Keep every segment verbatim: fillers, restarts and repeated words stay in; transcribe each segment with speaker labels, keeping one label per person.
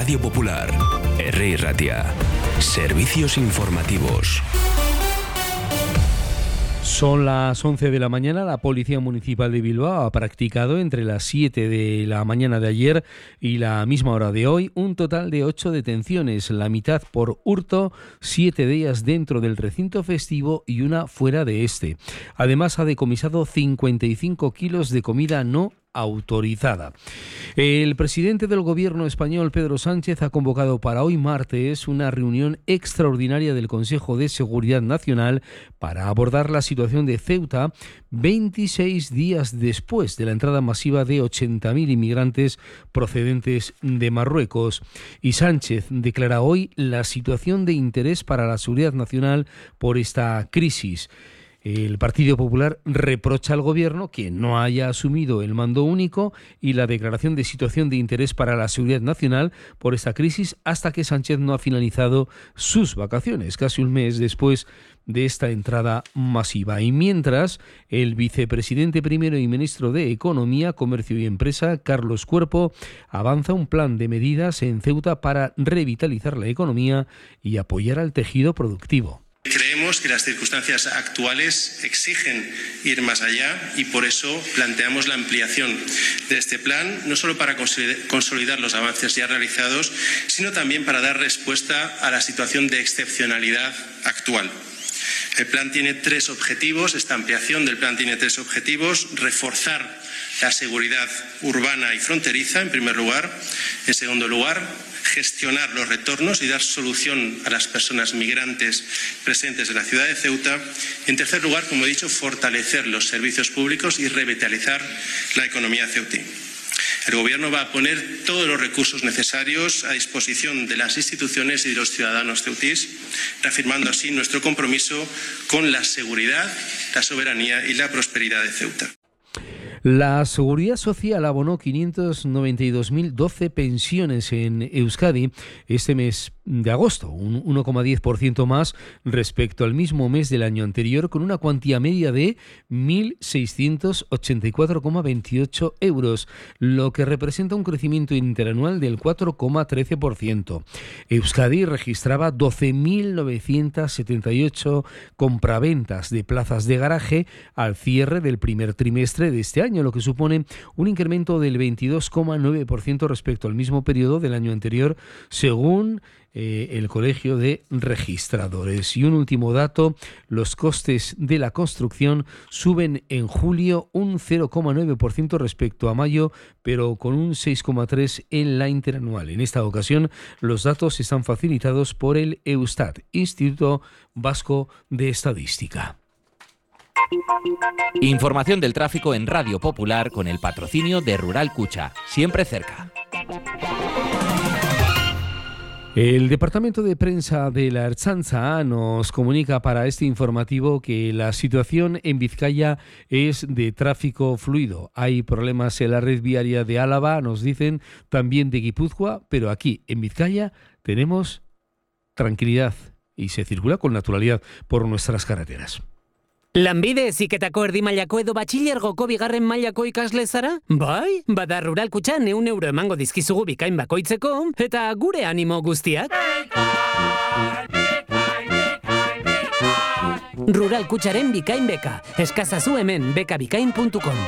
Speaker 1: Radio Popular, Herri Ratia. Servicios informativos.
Speaker 2: Son las once de la mañana. La Policía Municipal de Bilbao ha practicado entre las siete de la mañana de ayer y la misma hora de hoy un total de ocho detenciones, la mitad por hurto, siete de ellas dentro del recinto festivo y una fuera de este. Además ha decomisado cincuenta y cinco kilos de comida no autorizada. El presidente del gobierno español, Pedro Sánchez, ha convocado para hoy martes una reunión extraordinaria del Consejo de Seguridad Nacional para abordar la situación de Ceuta veintiséis días después de la entrada masiva de ochenta mil inmigrantes procedentes de Marruecos. Y Sánchez declara hoy la situación de interés para la seguridad nacional por esta crisis. El Partido Popular reprocha al Gobierno que no haya asumido el mando único y la declaración de situación de interés para la seguridad nacional por esta crisis hasta que Sánchez no ha finalizado sus vacaciones, casi un mes después de esta entrada masiva. Y mientras, el vicepresidente primero y ministro de Economía, Comercio y Empresa, Carlos Cuerpo, avanza un plan de medidas en Ceuta para revitalizar la economía y apoyar al tejido productivo.
Speaker 3: Creemos que las circunstancias actuales exigen ir más allá y por eso planteamos la ampliación de este plan, no solo para consolidar los avances ya realizados, sino también para dar respuesta a la situación de excepcionalidad actual. El plan tiene tres objetivos, esta ampliación del plan tiene tres objetivos: reforzar la seguridad urbana y fronteriza, en primer lugar. En segundo lugar, gestionar los retornos y dar solución a las personas migrantes presentes en la ciudad de Ceuta. En tercer lugar, como he dicho, fortalecer los servicios públicos y revitalizar la economía ceutí. El Gobierno va a poner todos los recursos necesarios a disposición de las instituciones y de los ciudadanos ceutís, reafirmando así nuestro compromiso con la seguridad, la soberanía y la prosperidad de Ceuta.
Speaker 2: La Seguridad Social abonó quinientos noventa y dos mil doce pensiones en Euskadi este mes de agosto, un uno coma diez por ciento más respecto al mismo mes del año anterior, con una cuantía media de mil seiscientos ochenta y cuatro coma veintiocho euros, lo que representa un crecimiento interanual del cuatro coma trece por ciento. Euskadi registraba doce mil novecientos setenta y ocho compraventas de plazas de garaje al cierre del primer trimestre de este año, lo que supone un incremento del veintidós coma nueve por ciento respecto al mismo periodo del año anterior, según eh, el Colegio de Registradores. Y un último dato: los costes de la construcción suben en julio un cero coma nueve por ciento respecto a mayo, pero con un seis coma tres por ciento en la interanual. En esta ocasión, los datos están facilitados por el Eustat, Instituto Vasco de Estadística.
Speaker 4: Información del tráfico en Radio Popular con el patrocinio de Rural Cucha, siempre cerca.
Speaker 2: El Departamento de Prensa de la Ertzaintza nos comunica para este informativo que la situación en Vizcaya es de tráfico fluido. Hay problemas en la red viaria de Álava, nos dicen, también de Guipúzcoa, pero aquí en Vizcaya tenemos tranquilidad y se circula con naturalidad por nuestras carreteras.
Speaker 5: Lanbide heziketako erdi mailako edo batxilergoko bigarren mailako ikasle zara? Bai, bada Rural Kutxan ehun euro emango dizkizugu bikain bakoitzeko, eta gure animo guztiak. Rural Kutxaren bikain beka. Eskazazu hemen bekabikain puntu com.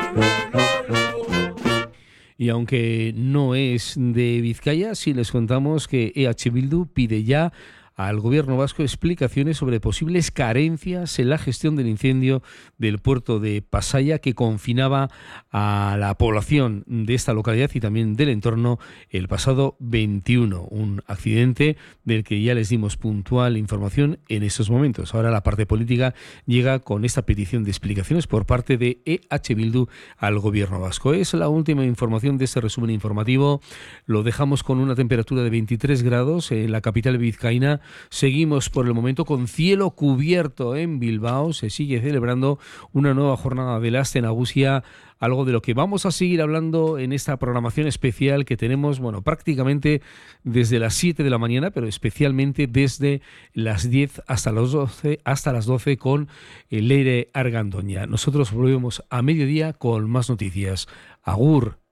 Speaker 2: Y aunque no es de Vizcaya, sí les contamos que E H Bildu pide ya al Gobierno vasco explicaciones sobre posibles carencias en la gestión del incendio del puerto de Pasaia, que confinaba a la población de esta localidad y también del entorno el pasado veintiuno. Un accidente del que ya les dimos puntual información en estos momentos. Ahora la parte política llega con esta petición de explicaciones por parte de E H Bildu al Gobierno vasco. Es la última información de este resumen informativo. Lo dejamos con una temperatura de veintitrés grados en la capital vizcaína. Seguimos por el momento con cielo cubierto en Bilbao. Se sigue celebrando una nueva jornada de la Aste Nagusia, algo de lo que vamos a seguir hablando en esta programación especial que tenemos, bueno, prácticamente desde las siete de la mañana, pero especialmente desde las diez hasta las doce, hasta las doce con Leire Argandoña. Nosotros volvemos a mediodía con más noticias. Agur.